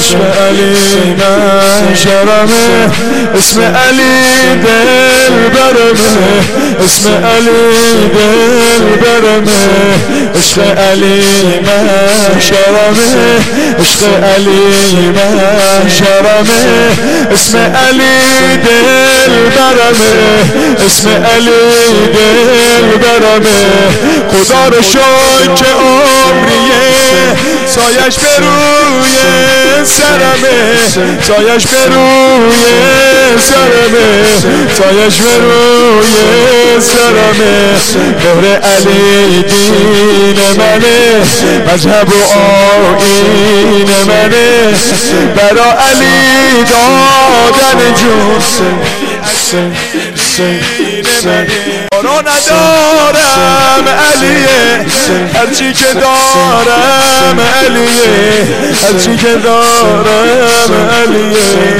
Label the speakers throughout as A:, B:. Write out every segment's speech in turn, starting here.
A: عشق علی محشرمه اسم علی دل برمه اسم علی دل برمه عشق علی محشرمه عشق علی محشرمه اسم علی دل برمه اسم علی دل برمه خدا رو شکر که عمریه سایش به روی سرمه سایش به روی سرمه سایش به روی سرمه مهر علی دین منه مذهب و آیین منه برا علی دادن جون رو ندارم علیه هرچی که دارم علیه هرچی که دارم علیه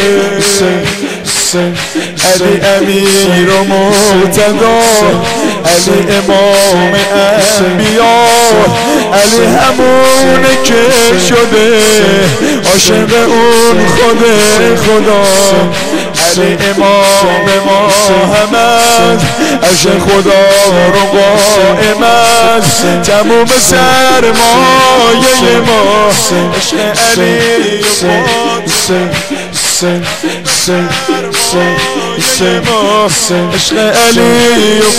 A: علی امیر و مرتضی علی امام انبیا علی همونه که شده عاشق اون خدا علی امام محمد عرش خدا رو قائمت تموم سرمایه ما عشق علی عشق علی و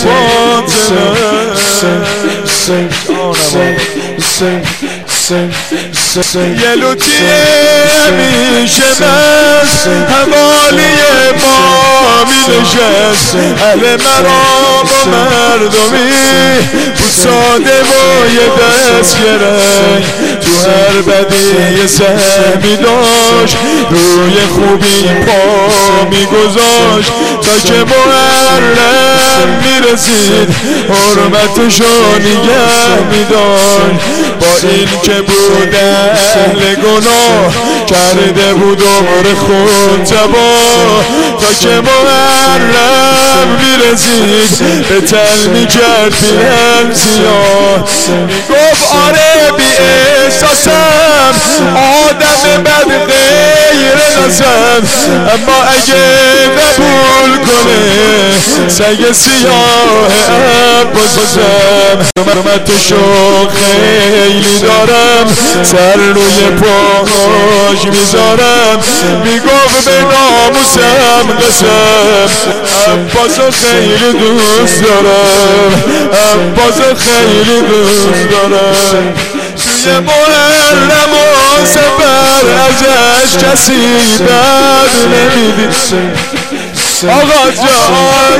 A: یه لوتی همیشه بس حوالی ما می نشست اهل مرام و مردمی بود ساده و یه دست گرنگ تو هر بدی سهمی داشت روی خوبی پا می گذاشت تا که معلم می رسید حرمتشو نگه می داشت با این که بود اهل گناه کرده بود عمر خود تباه تا که معلم می رسید به تل می کرد پیرم سیاه می گفت آره بی احساسم آدم بد غیر نسم اما اگه قبول کنه سگ سیاه عباسم حرمتشو خیلی دارم سر روی پاهاش میذارم میگفت به ناموسم قسم عباسو خیلی دوست دارم عباسو خیلی دوست دارم توی محرم و سفر ازش کسی بد نمیدید آقا جان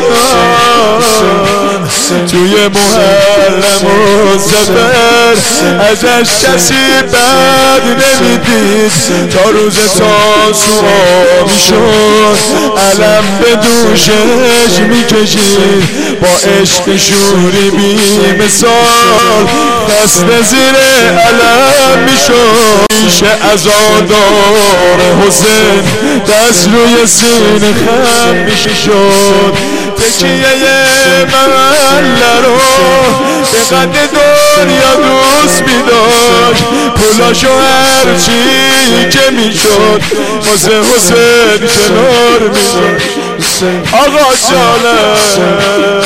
A: توی محرم و سفر ازش کسی بد نمیدید تا روز تاسوعا میشد علم به دوشش میکشید با عشق شوری بی مثال خسته زیر علم میشد میشه عزادار حسین دست روی سینه خم میشد تکیه محله رو به قد دنیا دوست میداشت پولاشو هرچی که میشد واسه حسین کنار میداشت آقا جانم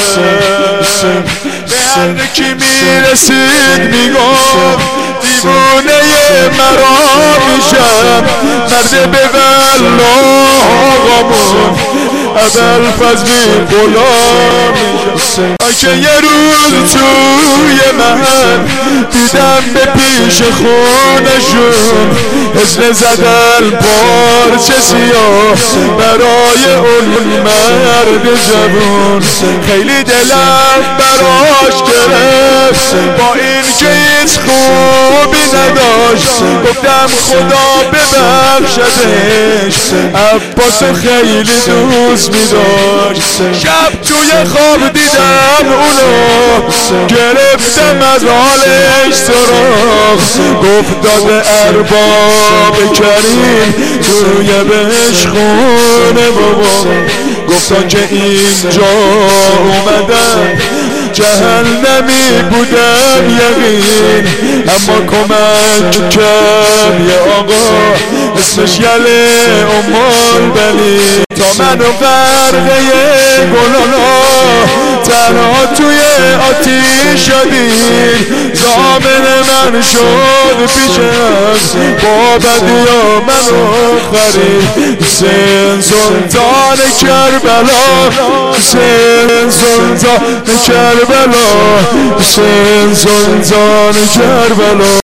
A: به هر کی میرسید میگفت دیوونه مرا میشم مرد به والله آقامون ابوالفضل غلام که یه روز توی من دیدم به پیش خونشون حزن زدن پارچه سیاه برای اون مرد جوون خیلی دلم براش گرفت با این که هیچ خوبی نداشت گفتم خدا ببخشدش عباسو خیلی دوست می‌داشت شب توی خواب دیدم اونو گرفتم از حالش سراغ گفت داده ارباب کریم توی بهش خونه بابا گفتن که اینجا اومدن جهنمی بودم یقین اما کمک کرد یه آقا اسمش یله بلی تا منو غرقه گلالا تنها توی آتیش شدید زامن من شد پیشش با بدیا منو خرید حسین سلطان کربلا حسین سلطان کربلا حسین سلطان کربلا